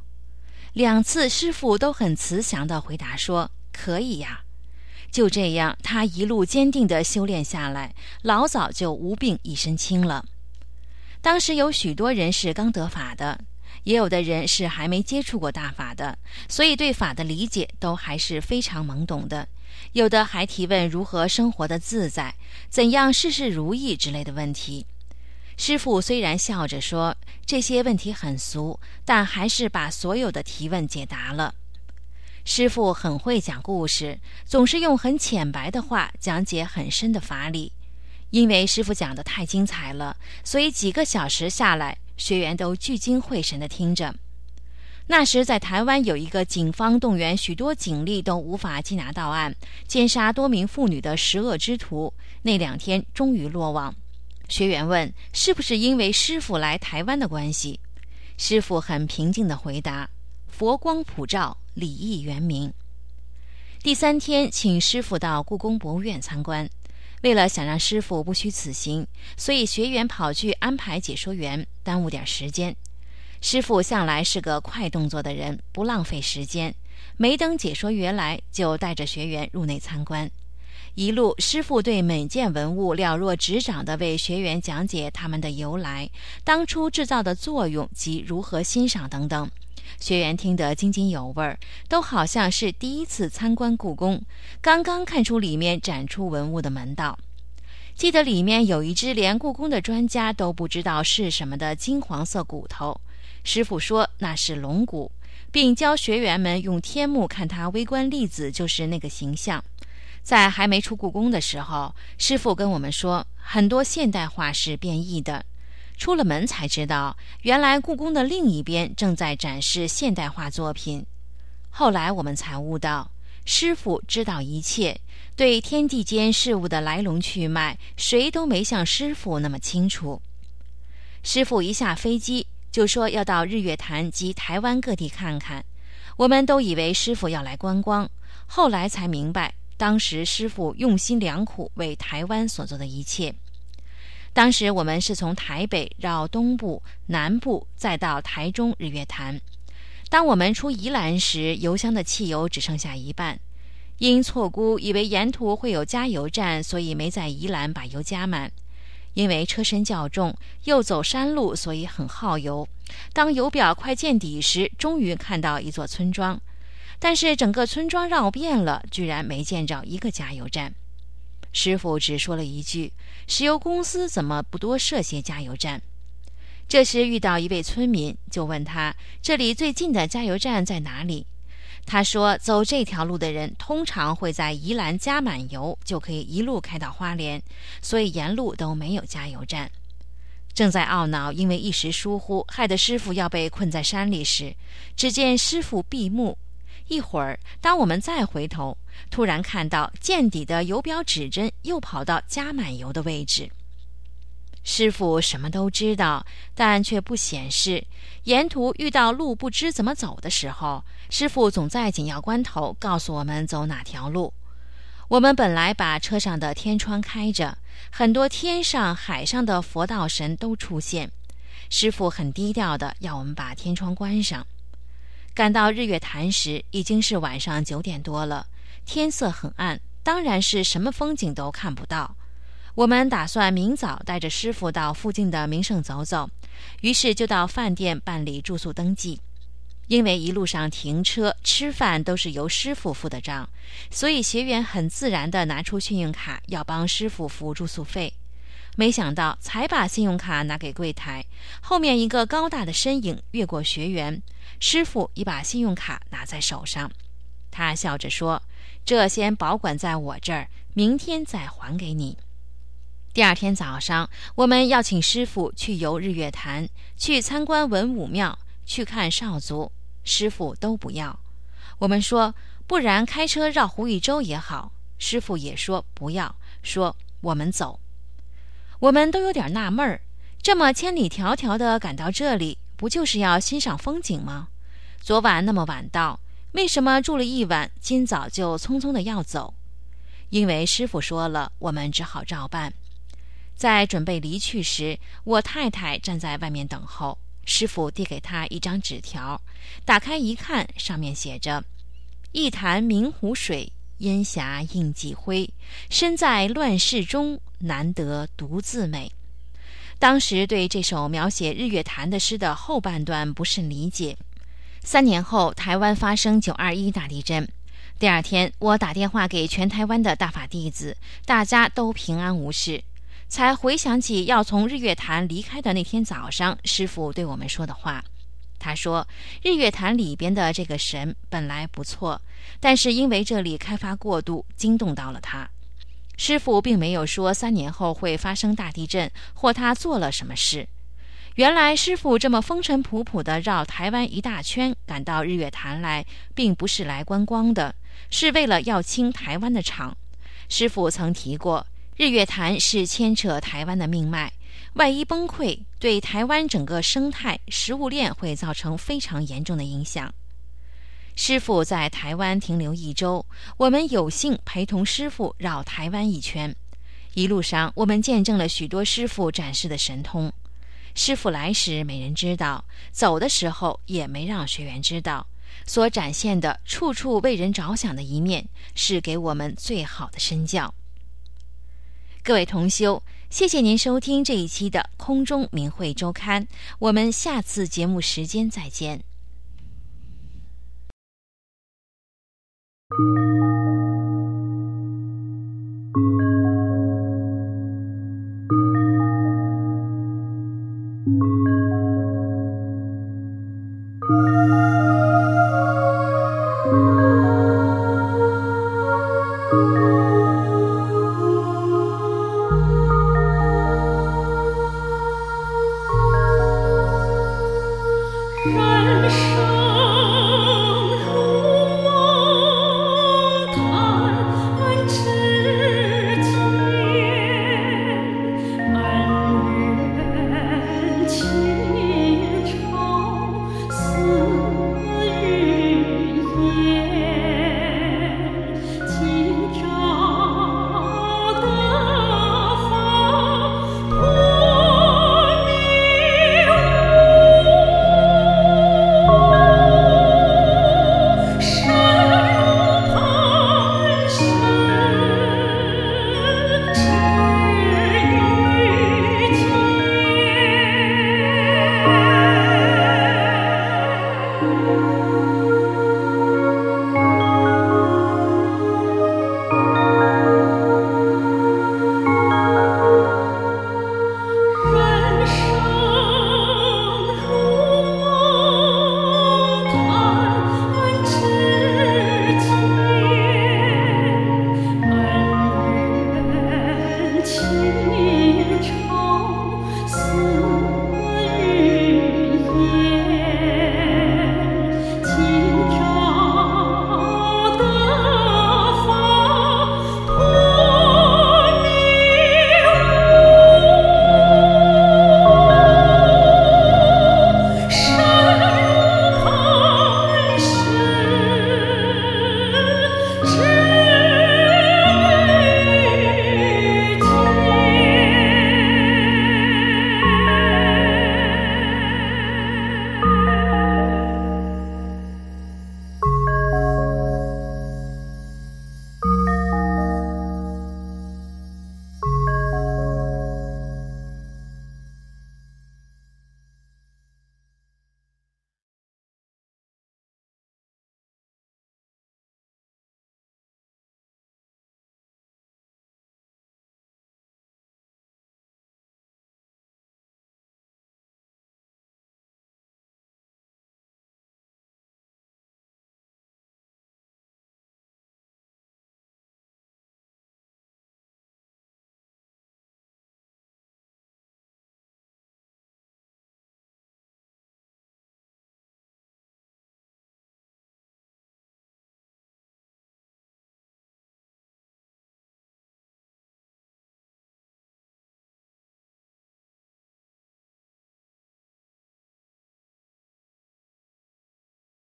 ？2次师父都很慈祥地回答说，可以呀。就这样，他一路坚定地修炼下来，老早就无病一身轻了。当时有许多人是刚得法的，也有的人是还没接触过大法的，所以对法的理解都还是非常懵懂的。有的还提问如何生活得自在，怎样事事如意之类的问题。师父虽然笑着说这些问题很俗，但还是把所有的提问解答了。师父很会讲故事，总是用很浅白的话讲解很深的法理。因为师父讲得太精彩了，所以几个小时下来，学员都聚精会神地听着。那时在台湾有一个警方动员许多警力都无法缉拿到案，奸杀多名妇女的十恶之徒，那2天终于落网。学员问，是不是因为师父来台湾的关系？师父很平静地回答，佛光普照，礼义圆明。第3天请师父到故宫博物院参观，为了想让师父不虚此行，所以学员跑去安排解说员，耽误点时间。师父向来是个快动作的人，不浪费时间，没等解说员来，就带着学员入内参观。一路，师父对每件文物了若指掌地为学员讲解它们的由来、当初制造的作用及如何欣赏等等。学员听得津津有味，都好像是第一次参观故宫，刚刚看出里面展出文物的门道。记得里面有一只连故宫的专家都不知道是什么的金黄色骨头，师父说那是龙骨，并教学员们用天目看它微观粒子就是那个形象。在还没出故宫的时候，师父跟我们说，很多现代画是变异的。出了门才知道，原来故宫的另一边正在展示现代画作品。后来我们才悟到，师父知道一切，对天地间事物的来龙去脉，谁都没像师父那么清楚。师父一下飞机就说要到日月潭及台湾各地看看，我们都以为师父要来观光，后来才明白，当时师父用心良苦为台湾所做的一切。当时我们是从台北绕东部、南部，再到台中日月潭。当我们出宜兰时，油箱的汽油只剩下一半，因错估以为沿途会有加油站，所以没在宜兰把油加满。因为车身较重，又走山路，所以很耗油。当油表快见底时，终于看到一座村庄，但是整个村庄绕遍了，居然没见着一个加油站。师父只说了一句，石油公司怎么不多设些加油站？这时遇到一位村民，就问他这里最近的加油站在哪里。他说走这条路的人通常会在宜兰加满油，就可以一路开到花莲，所以沿路都没有加油站。正在懊恼因为一时疏忽害得师父要被困在山里时，只见师父闭目。一会儿，当我们再回头，突然看到见底的油表指针又跑到加满油的位置。师父什么都知道，但却不显示。沿途遇到路不知怎么走的时候，师父总在紧要关头告诉我们走哪条路。我们本来把车上的天窗开着，很多天上海上的佛道神都出现，师父很低调的要我们把天窗关上。赶到日月潭时，已经是晚上9点多了，天色很暗，当然是什么风景都看不到。我们打算明早带着师父到附近的名胜走走，于是就到饭店办理住宿登记。 因为一路上停车、吃饭都是由师傅付的账，所以学员很自然地拿出信用卡要帮师傅付住宿费。没想到才把信用卡拿给柜台，后面一个高大的身影越过学员，师傅已把信用卡拿在手上。他笑着说：“这先保管在我这儿，明天再还给你。”第二天早上，我们要请师傅去游日月潭，去参观文武庙，去看少族，师傅都不要。我们说不然开车绕湖一周也好，师傅也说不要，说我们走。我们都有点纳闷儿，这么千里迢迢地赶到这里，不就是要欣赏风景吗？昨晚那么晚到，为什么住了一晚，今早就匆匆地要走？因为师傅说了，我们只好照办。在准备离去时，我太太站在外面等候，师傅递给她一张纸条，打开一看，上面写着：一潭明湖水，烟霞映几辉，身在乱世中，难得独自美。当时对这首描写日月潭的诗的后半段不甚理解。3年后，台湾发生921大地震，第二天我打电话给全台湾的大法弟子，大家都平安无事，才回想起要从日月潭离开的那天早上，师父对我们说的话。他说，日月潭里边的这个神本来不错，但是因为这里开发过度，惊动到了他。师父并没有说3年后会发生大地震，或他做了什么事。原来师父这么风尘仆仆地绕台湾一大圈赶到日月潭来，并不是来观光的，是为了要清台湾的场。师父曾提过，日月潭是牵扯台湾的命脉，万一崩溃，对台湾整个生态食物链会造成非常严重的影响。师父在台湾停留1周，我们有幸陪同师父绕台湾一圈。一路上我们见证了许多师父展示的神通。师父来时没人知道，走的时候也没让学员知道，所展现的处处为人着想的一面，是给我们最好的身教。各位同修，谢谢您收听这一期的空中明慧周刊，我们下次节目时间再见。